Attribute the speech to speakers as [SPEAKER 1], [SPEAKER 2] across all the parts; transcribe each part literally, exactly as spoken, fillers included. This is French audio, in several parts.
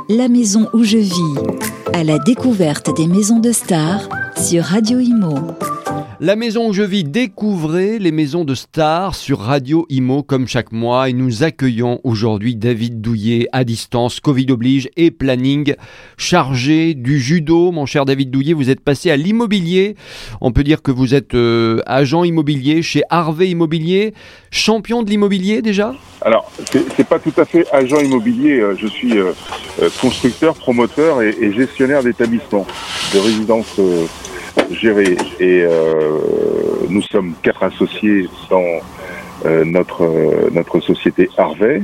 [SPEAKER 1] La maison où je vis, à la découverte des maisons de stars sur Radio Imo.
[SPEAKER 2] La maison où je vis, découvrez les maisons de stars sur Radio Imo comme chaque mois et nous accueillons aujourd'hui David Douillet à distance, Covid oblige et planning chargé du judo. Mon cher David Douillet, vous êtes passé à l'immobilier. On peut dire que vous êtes euh, agent immobilier chez Harvey Immobilier, champion de l'immobilier déjà ?
[SPEAKER 3] Alors, c'est, c'est pas tout à fait agent immobilier. Je suis euh, constructeur, promoteur et, et gestionnaire d'établissements, de résidences euh, gérées. Et euh, nous sommes quatre associés dans euh, notre euh, notre société Harvey.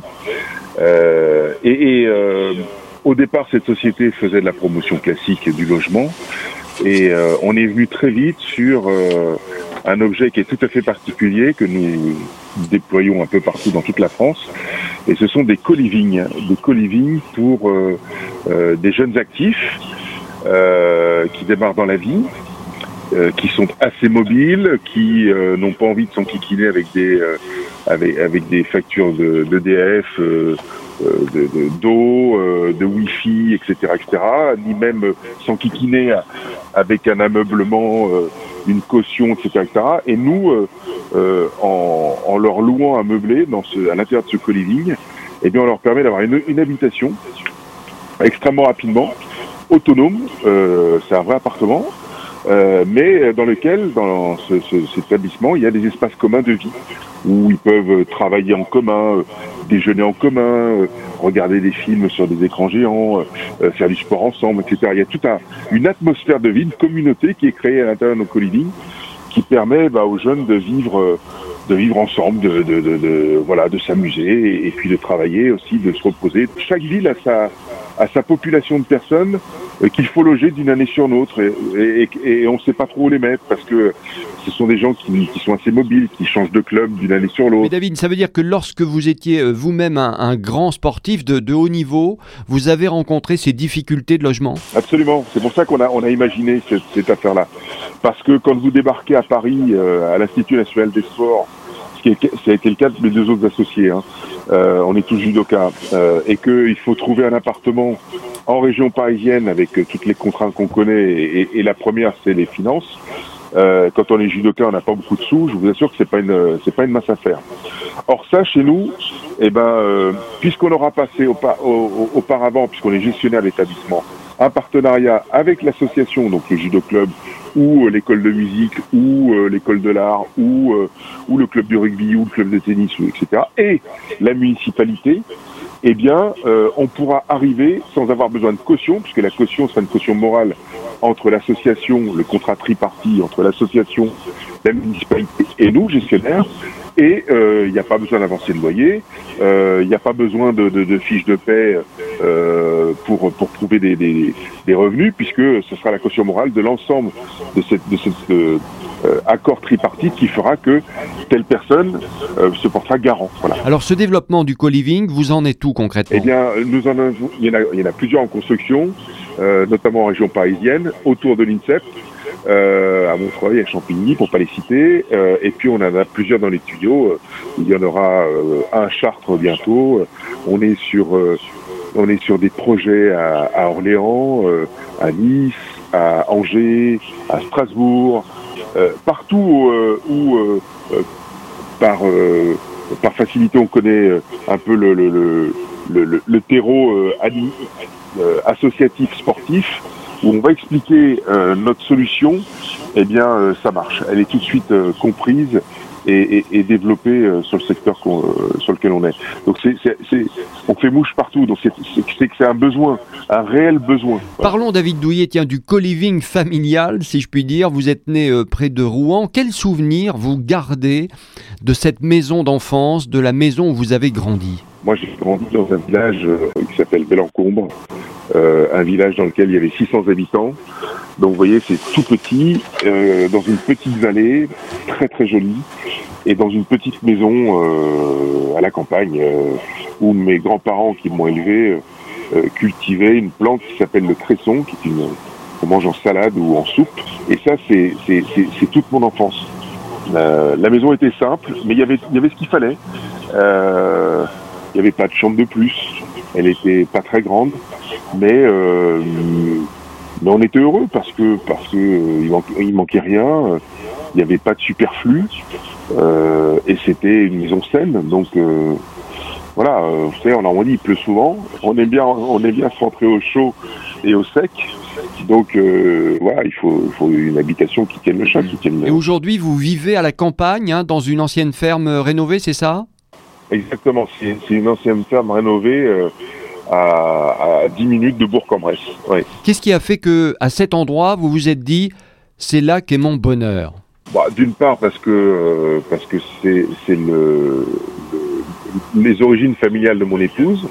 [SPEAKER 3] Euh, et et euh, au départ, cette société faisait de la promotion classique du logement. Et euh, on est venu très vite sur euh, un objet qui est tout à fait particulier, que nous déployons un peu partout dans toute la France. Et ce sont des co-living, des co-living pour euh, euh, des jeunes actifs euh, qui démarrent dans la vie, euh, qui sont assez mobiles, qui euh, n'ont pas envie de s'enquiquiner avec des euh, avec, avec des factures de, de D F, euh, de, de, d'eau, euh, de Wi-Fi, et cetera, et cetera, ni même s'enquiquiner avec un ameublement, euh, une caution, et cetera, et cetera. Et nous, euh, euh, en, en leur louant un meublé dans ce, à l'intérieur de ce co-living, eh bien, on leur permet d'avoir une, une habitation extrêmement rapidement, autonome. Euh, c'est un vrai appartement, euh, mais dans lequel, dans ce, ce, cet établissement, il y a des espaces communs de vie où ils peuvent travailler en commun, euh, déjeuner en commun, euh, regarder des films sur des écrans géants, euh, faire du sport ensemble, et cetera. Il y a toute un, une atmosphère de vie, une communauté qui est créée à l'intérieur de nos co-living, qui permet bah, aux jeunes de vivre, de vivre ensemble, de, de, de, de voilà, de s'amuser et, et puis de travailler aussi, de se reposer. Chaque ville a sa, a sa population de personnes euh, qu'il faut loger d'une année sur l'autre et, et, et on ne sait pas trop où les mettre parce que ce sont des gens qui, qui sont assez mobiles, qui changent de club d'une année sur l'autre.
[SPEAKER 2] Mais David, ça veut dire que lorsque vous étiez euh, vous-même un, un grand sportif de, de haut niveau, vous avez rencontré ces difficultés de logement ?
[SPEAKER 3] Absolument, c'est pour ça qu'on a, on a imaginé cette, cette affaire-là. Parce que quand vous débarquez à Paris, euh, à l'Institut national des sports, ce qui est, ça a été le cas de mes deux autres associés, hein, euh, on est tous judokas, euh, et qu'il faut trouver un appartement en région parisienne avec euh, toutes les contraintes qu'on connaît, et, et la première c'est les finances. Euh, quand on est judoka, on n'a pas beaucoup de sous. Je vous assure que c'est pas une, c'est pas une mince affaire. Or ça, chez nous, eh ben, euh, puisqu'on aura passé au, au, auparavant, puisqu'on est gestionnaire d'établissement, un partenariat avec l'association, donc le judo club, ou euh, l'école de musique, ou euh, l'école de l'art, ou euh, ou le club du rugby, ou le club de tennis, et cetera, et la municipalité. Eh bien, euh, on pourra arriver sans avoir besoin de caution, puisque la caution sera une caution morale entre l'association, le contrat tripartite entre l'association, la municipalité et nous, gestionnaires. Et il euh, n'y a pas besoin d'avancer de loyer, il euh, n'y a pas besoin de, de, de fiches de paie euh, pour pour prouver des, des, des revenus, puisque ce sera la caution morale de l'ensemble de cette de cette euh, Euh, accord tripartite qui fera que telle personne euh, se portera garant. Voilà.
[SPEAKER 2] Alors ce développement du co-living, vous en êtes où concrètement ?
[SPEAKER 3] Eh bien, nous en avons, il y en a, il y en a plusieurs en construction, euh, notamment en région parisienne, autour de l'INSEP, euh, à Montreuil, à Champigny, pour pas les citer, euh, et puis on en a plusieurs dans les tuyaux. Il y en aura euh, un à Chartres bientôt. On est sur, euh, on est sur des projets à, à Orléans, euh, à Nice, à Angers, à Strasbourg. Euh, partout euh, où, euh, euh, par, euh, par facilité, on connaît euh, un peu le, le, le, le, le terreau euh, ali, euh, associatif sportif, où on va expliquer euh, notre solution, eh bien, euh, ça marche. Elle est tout de suite euh, comprise et, et, et développée euh, sur le secteur qu'on, euh, sur lequel on est. Donc, c'est, c'est, c'est, on fait mouche partout. Donc, c'est, c'est, c'est que c'est un besoin, un réel besoin. Voilà.
[SPEAKER 2] Parlons, David Douillet, tiens, du co-living familial, si je puis dire. Vous êtes né euh, près de Rouen. Quels souvenirs vous gardez de cette maison d'enfance, de la maison où vous avez grandi ?
[SPEAKER 3] Moi, j'ai grandi dans un village euh, qui s'appelle Bellencombre, euh, un village dans lequel il y avait six cents habitants. Donc, vous voyez, c'est tout petit, euh, dans une petite vallée, très très jolie, et dans une petite maison euh, à la campagne, euh, où mes grands-parents qui m'ont élevé euh, cultivaient une plante qui s'appelle le cresson, qui est une qu'on mange en salade ou en soupe. Et ça, c'est c'est c'est, c'est toute mon enfance. Euh, la maison était simple, mais il y avait il y avait ce qu'il fallait. Euh, il n'y avait pas de chambre de plus. Elle était pas très grande. mais, euh, mais on était heureux parce que parce que euh, il, manquait, il manquait rien, il n'y avait pas de superflu, euh, et c'était une maison saine. Donc euh, voilà, euh, vous savez, en Normandie il pleut souvent, on aime bien on aime bien se rentrer au chaud et au sec. Donc euh, voilà, il faut, il faut une habitation qui tienne le choc, qui tienne le...
[SPEAKER 2] Et aujourd'hui, vous vivez à la campagne, hein, dans une ancienne ferme rénovée, c'est ça ?
[SPEAKER 3] Exactement, c'est, c'est une ancienne ferme rénovée euh, à, à dix minutes de Bourg-en-Bresse. Ouais.
[SPEAKER 2] Qu'est-ce qui a fait que, à cet endroit, vous vous êtes dit, c'est là qu'est mon bonheur ?
[SPEAKER 3] Bah, d'une part parce que euh, parce que c'est, c'est le, le, les origines familiales de mon épouse,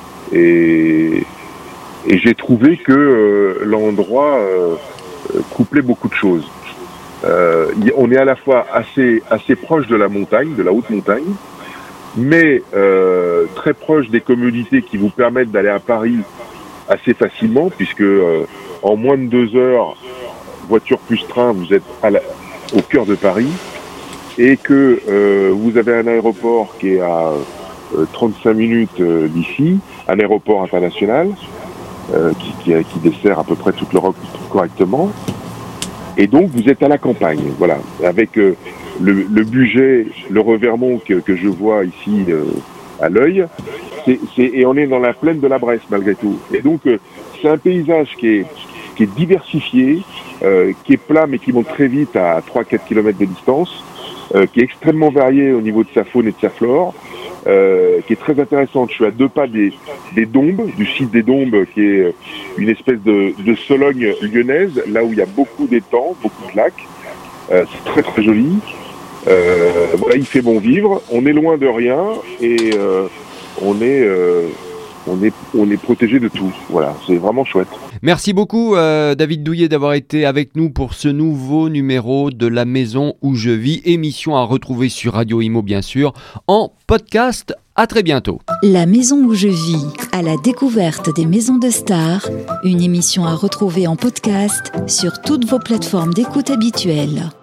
[SPEAKER 3] et Et j'ai trouvé que euh, l'endroit euh, couplait beaucoup de choses. Euh, on est à la fois assez assez proche de la montagne, de la haute montagne, mais euh, très proche des commodités qui vous permettent d'aller à Paris assez facilement, puisque euh, en moins de deux heures, voiture plus train, vous êtes à la, au cœur de Paris, et que euh, vous avez un aéroport qui est à euh, trente-cinq minutes euh, d'ici, un aéroport international. Euh, qui, qui, qui dessert à peu près toute l'Europe correctement. Et donc, vous êtes à la campagne, voilà, avec euh, le, le budget, le Revermont que, que je vois ici euh, à l'œil, c'est, c'est, et on est dans la plaine de la Bresse, malgré tout. Et donc, euh, c'est un paysage qui est, qui est diversifié, euh, qui est plat, mais qui monte très vite à trois à quatre kilomètres de distance, euh, qui est extrêmement varié au niveau de sa faune et de sa flore, Euh, qui est très intéressante. Je suis à deux pas des, des Dombes, du site des Dombes, qui est une espèce de, de Sologne lyonnaise, là où il y a beaucoup d'étangs, beaucoup de lacs. Euh, c'est très très joli. Euh, voilà, il fait bon vivre. On est loin de rien et euh, on est euh, on est on est protégé de tout. Voilà, c'est vraiment chouette.
[SPEAKER 2] Merci beaucoup euh, David Douillet d'avoir été avec nous pour ce nouveau numéro de La Maison où je vis, émission à retrouver sur Radio Imo bien sûr, en podcast. À très bientôt.
[SPEAKER 1] La Maison où je vis, à la découverte des maisons de stars, une émission à retrouver en podcast sur toutes vos plateformes d'écoute habituelles.